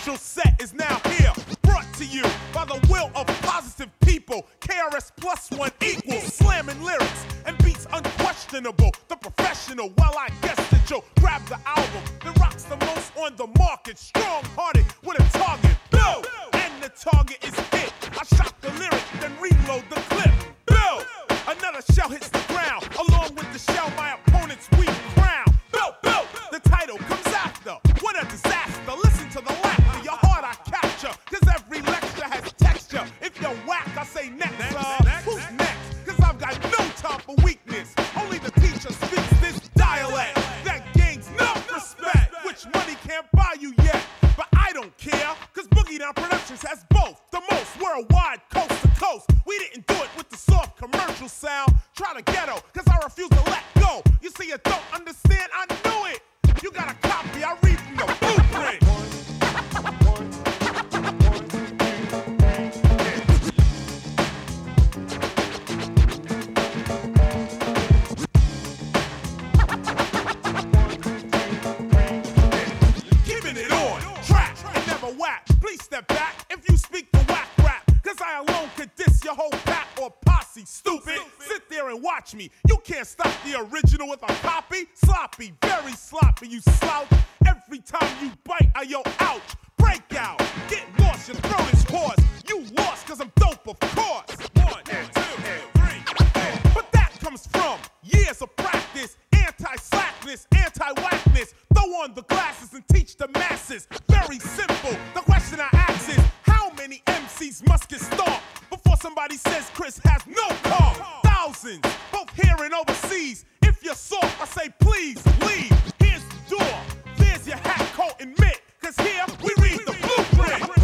commercial set is now here, brought to you by the will of positive people. KRS Plus One equals slamming lyrics and beats unquestionable. The professional, well, I guess that you'll grab the album that rocks the most on the market. Strong-hearted with a target, Bill, and the target is hit. I shot the lyric, then reload the clip. Bill, another shell hits the ground, along with the shell my opponent's weak crown. Bill, the title comes after. What a disaster! Listen to the laughter, your heart I capture, 'cause every lecture has texture. If you're whack, I say next. Who's next? 'Cause I've got no time for weakness. Only the teacher speaks this dialect that gains no respect, which money can't buy you yet. But I don't care, 'cause Boogie Down Productions has both, the most worldwide, coast to coast. We didn't do it with the soft commercial sound. Try to ghetto, 'cause I refuse to let go. You see, you don't understand, I knew it. You got a copy, I read from the blueprint. Keeping it on track and never whack. Please step back if you speak the whack rap, 'cause I alone could diss your whole pack or posse, stupid. Sit there and watch me. You can't stop the original with a copy. Sloppy, very sloppy, you slouch. Every time you bite, I yell, ouch. Break out, get lost, your throat is hoarse. You lost, 'cause I'm dope, of course. 1, 2, 3. But that comes from years of practice. Anti-slackness, anti-whackness. Throw on the glasses and teach the masses. Very simple, the question I ask is, how many MCs must get stomped before somebody says Chris has no calm? Thousands, both here and overseas. If you're soft, I say please leave. Here's the door, there's your hat, coat, and mitt, 'cause here we read the blueprint.